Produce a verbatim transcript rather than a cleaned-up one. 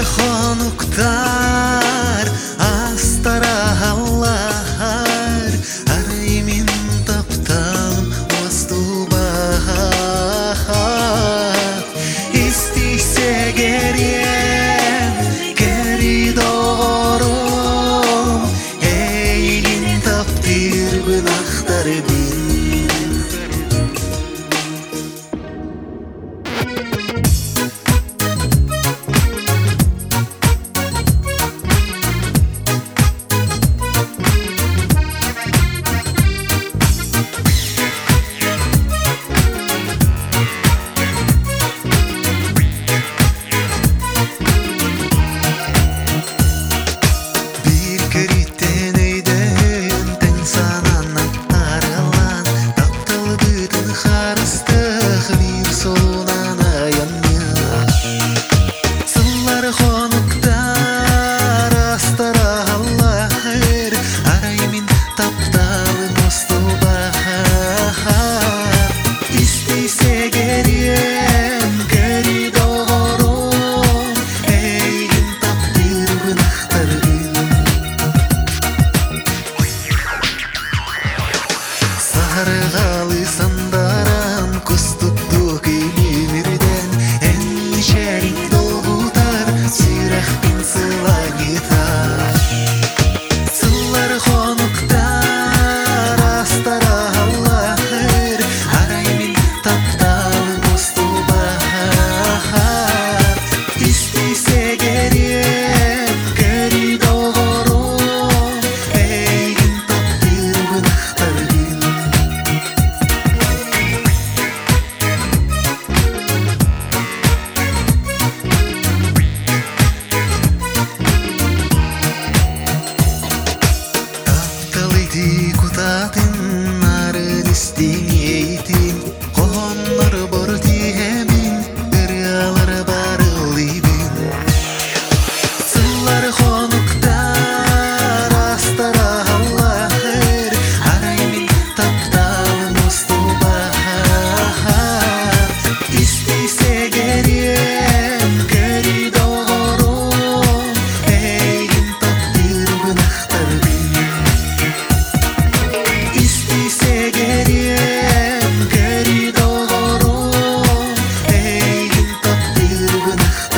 хонуктар астараллар араймин тапталым остубахат истисе керен керидорум эйлин таптыр гынахтар бин. Сарғалы сандарам күстікті кейлемірден әнні шәрін долғутар сүйрақ пен сыла кетар сыллар хонуктар астара аллахыр араймен тапталын осты бахар істейсе керем кәрі доғырым әйгін таптыр гынахтар бин. Кутатын нарын истемейтин коннор бор тиемин дырялар барылыбин сыллар хонуктар астара аллахыр араймин тапталын осты бахар истейсе керем кери доғырым эйгин таптыр гынахтар бин. İsteyse geriyem geri doğru eğin taktır gınahtar